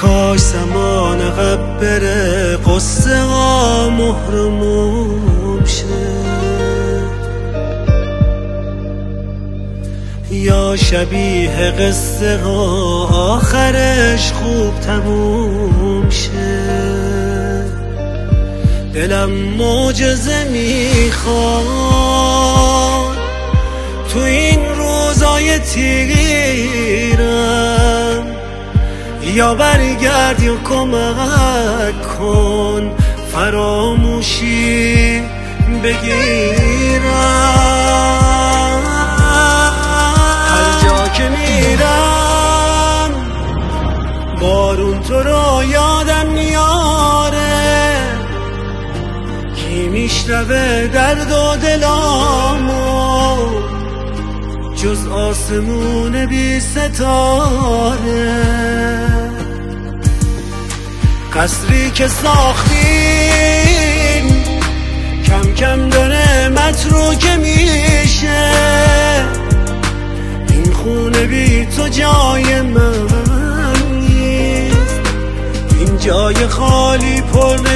کاش زمان عقب بره، قصه ها محرموم شه، یا شبیه قصه ها آخرش خوب تموم شه. دلم معجزه میخواد تو این روزای تیرم، یا برگرد یا کمک کن فراموشی بگیرم. هر جا که میرم بارون تو رو یادم میاره، کی میشنوه درد و دلامو جز آسمون بی ستاره. قصری که ساختیم کم کم داره متروکه میشه، این خونه بی تو جای من نیست، این جای خالی پر